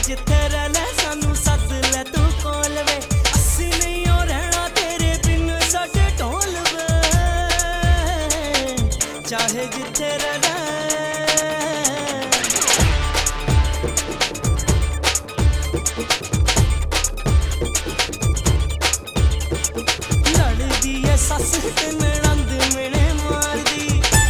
जिथे रह ले सानू सद ले तू कोल वे अस्सी नहीं हो रहना तेरे बिन साडे ढोल वे चाहे जिथे रह ले लड़दी है सस ते नणंद मेरे मारदी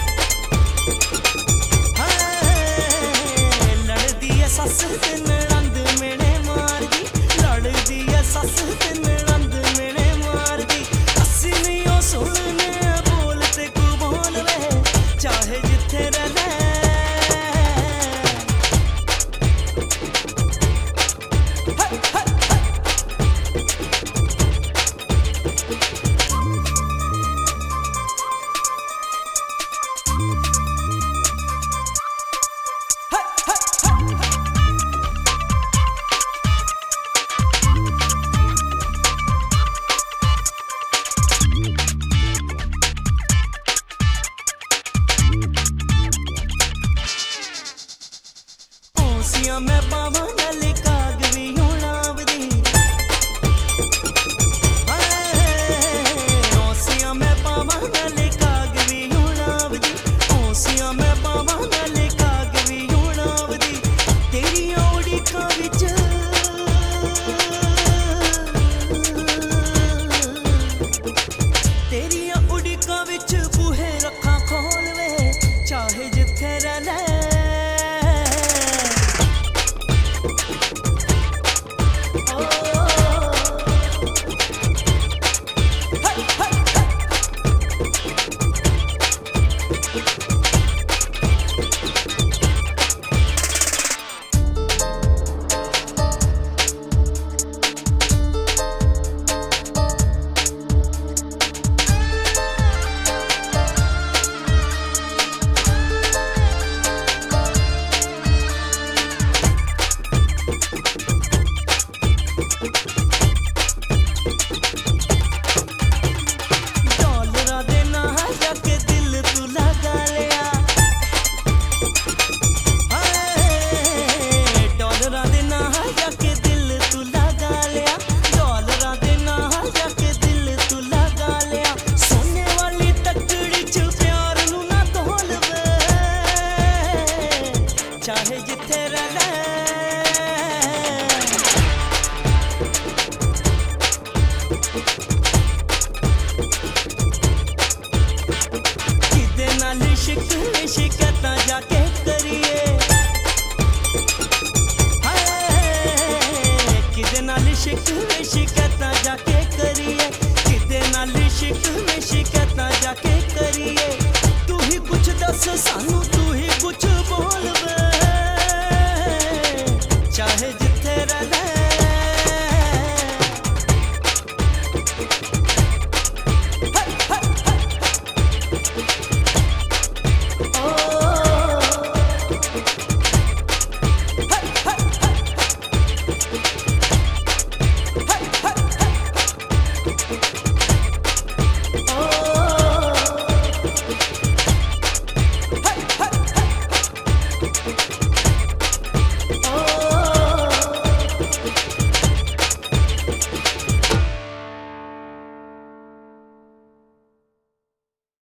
लड़दी है सस ते नणंद मेरे मारदी लड़दी है सस ते नणंद मेरे मारदी अस्सी नहीं हो सुनने बोल ते को बोल वे चाहे जिथे रह ले मैं पावा नल काग भी हुणावदी ओसियां मैं पावा नल काग भी हुणावदी ओसियां मैं पावा नल काग भी हुणावदी तेरी उड़ीका विच तेरी उड़ीका विच बूहे रखा खोल वे चाहे जिथे रह ले चाहे जिथे रह ले किदे नाल शिकता जाके करिए किदे नाल शिकता जाके करिए किदे नाल शिकता जाके करिए तू ही कुछ दस सानू तू ही कुछ बोल वे चाहे जिथे रह ले Hey!